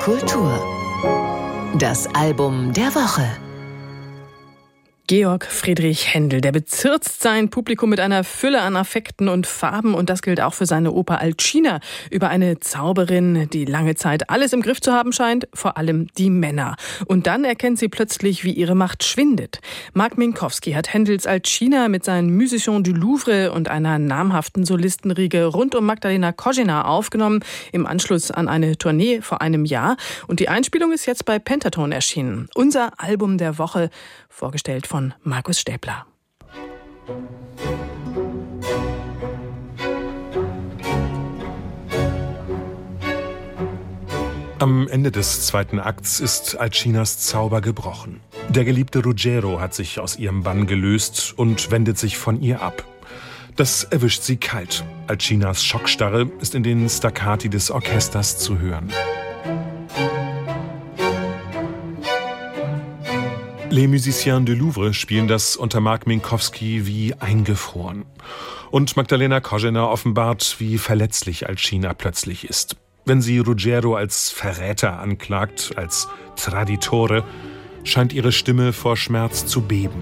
Kultur. Das Album der Woche. Georg Friedrich Händel, der bezirzt sein Publikum mit einer Fülle an Affekten und Farben, und das gilt auch für seine Oper Alcina über eine Zauberin, die lange Zeit alles im Griff zu haben scheint, vor allem die Männer. Und dann erkennt sie plötzlich, wie ihre Macht schwindet. Mark Minkowski hat Händels Alcina mit seinen Musiciens du Louvre und einer namhaften Solistenriege rund um Magdalena Kozina aufgenommen, im Anschluss an eine Tournee vor einem Jahr. Und die Einspielung ist jetzt bei Pentaton erschienen. Unser Album der Woche, vorgestellt von Markus Stäbler. Am Ende des zweiten Akts ist Alcinas Zauber gebrochen. Der geliebte Ruggiero hat sich aus ihrem Bann gelöst und wendet sich von ihr ab. Das erwischt sie kalt. Alcinas Schockstarre ist in den Staccati des Orchesters zu hören. Les Musiciens du Louvre spielen das unter Mark Minkowski wie eingefroren. Und Magdalena Kozina offenbart, wie verletzlich Alcina plötzlich ist. Wenn sie Ruggiero als Verräter anklagt, als Traditore, scheint ihre Stimme vor Schmerz zu beben.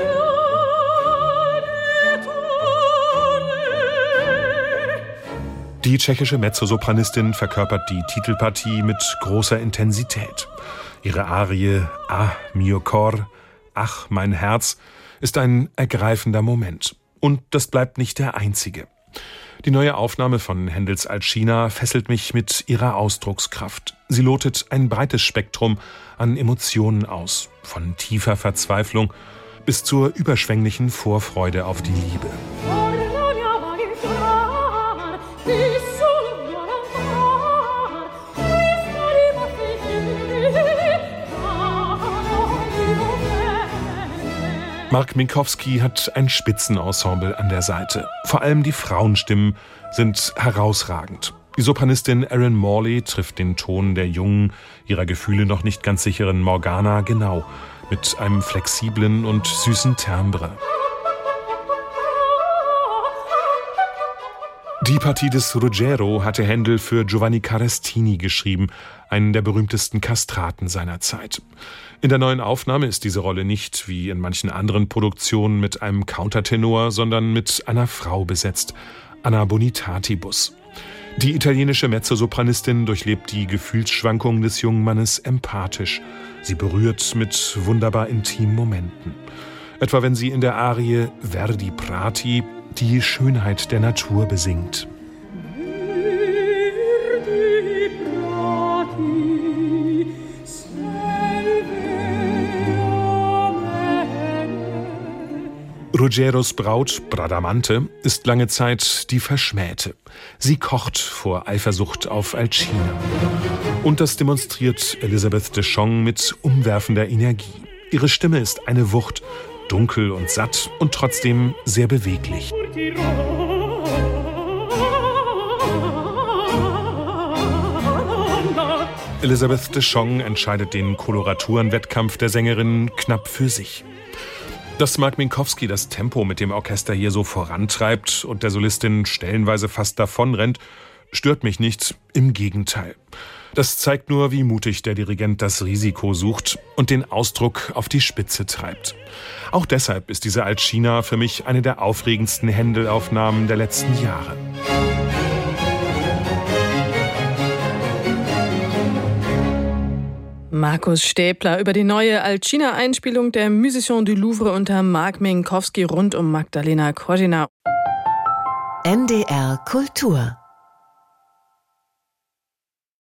Die tschechische Mezzosopranistin verkörpert die Titelpartie mit großer Intensität. Ihre Arie Ah, mio cor, ach, mein Herz, ist ein ergreifender Moment. Und das bleibt nicht der einzige. Die neue Aufnahme von Händels Alcina fesselt mich mit ihrer Ausdruckskraft. Sie lotet ein breites Spektrum an Emotionen aus, von tiefer Verzweiflung bis zur überschwänglichen Vorfreude auf die Liebe. Mark Minkowski hat ein Spitzenensemble an der Seite. Vor allem die Frauenstimmen sind herausragend. Die Sopranistin Erin Morley trifft den Ton der jungen, ihrer Gefühle noch nicht ganz sicheren Morgana genau, mit einem flexiblen und süßen Timbre. Die Partie des Ruggiero hatte Händel für Giovanni Carestini geschrieben, einen der berühmtesten Kastraten seiner Zeit. In der neuen Aufnahme ist diese Rolle nicht, wie in manchen anderen Produktionen, mit einem Countertenor, sondern mit einer Frau besetzt, Anna Bonitatibus. Die italienische Mezzosopranistin durchlebt die Gefühlsschwankungen des jungen Mannes empathisch. Sie berührt mit wunderbar intimen Momenten. Etwa wenn sie in der Arie Verdi Prati die Schönheit der Natur besingt. Ruggieros Braut, Bradamante, ist lange Zeit die Verschmähte. Sie kocht vor Eifersucht auf Alcina. Und das demonstriert Elisabeth Deschamps mit umwerfender Energie. Ihre Stimme ist eine Wucht, dunkel und satt und trotzdem sehr beweglich. Elisabeth Deschamps entscheidet den Koloraturenwettkampf der Sängerin knapp für sich. Dass Mark Minkowski das Tempo mit dem Orchester hier so vorantreibt und der Solistin stellenweise fast davonrennt, stört mich nicht, im Gegenteil. Das zeigt nur, wie mutig der Dirigent das Risiko sucht und den Ausdruck auf die Spitze treibt. Auch deshalb ist diese Alcina für mich eine der aufregendsten Händel-Aufnahmen der letzten Jahre. Markus Stäbler über die neue Alcina-Einspielung der Musiciens du Louvre unter Mark Minkowski rund um Magdalena Kozina. NDR Kultur